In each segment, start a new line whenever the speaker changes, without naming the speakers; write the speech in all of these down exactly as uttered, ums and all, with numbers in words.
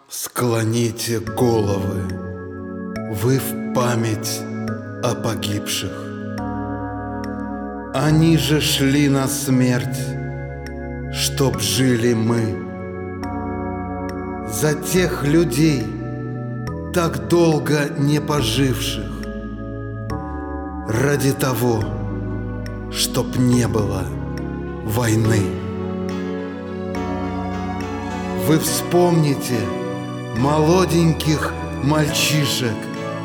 Склоните головы, вы в память о погибших. Они же шли на смерть, чтоб жили мы. За тех людей, так долго не поживших, ради того, чтоб не было войны. Вы вспомните молоденьких мальчишек,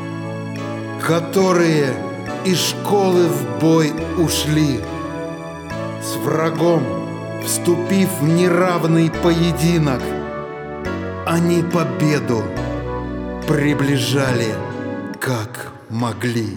которые из школы в бой ушли, с врагом вступив в неравный поединок. Они победу приближали, как могли.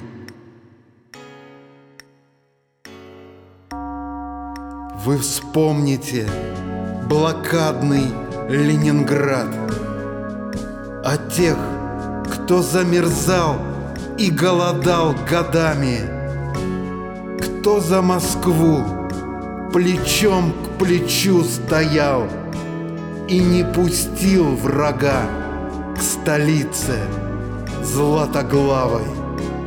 Вы вспомните блокадный Ленинград, о тех, кто замерзал и голодал годами, кто за Москву плечом к плечу стоял и не пустил врага к столице Златоглавой.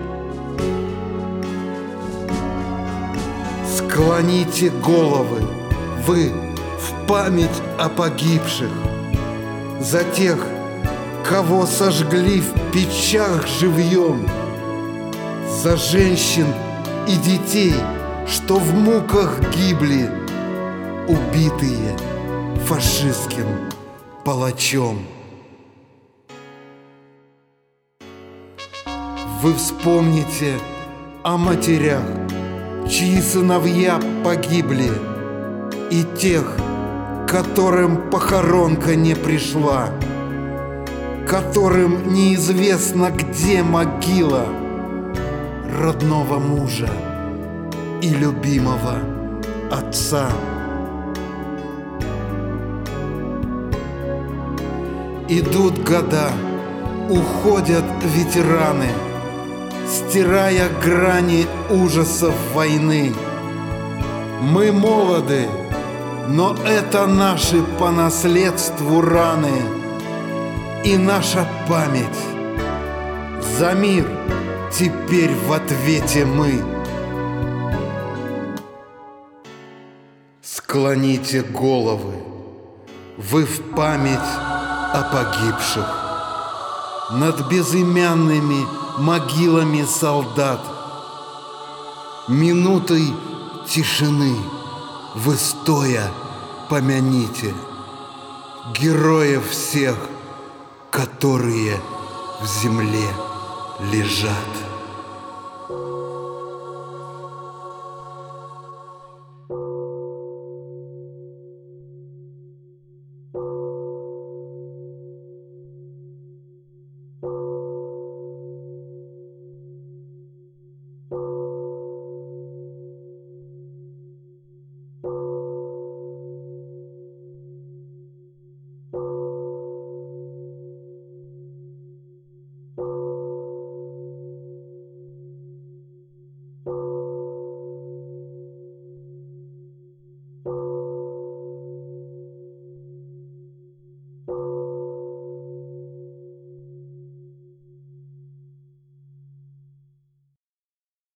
Склоните головы, вы, в память о погибших, за тех, кого сожгли в печах живьем, за женщин и детей, что в муках гибли, убитые фашистским палачом. Вы вспомните о матерях, чьи сыновья погибли, и тех, которым похоронка не пришла, которым неизвестно, где могила родного мужа и любимого отца. Идут года, уходят ветераны, стирая грани ужасов войны. Мы молоды, но это наши по наследству раны и наша память. За мир теперь в ответе мы. Склоните головы, вы в память о погибших, над безымянными могилами солдат. Минутой тишины вы стоя помяните героев всех, которые в земле лежат.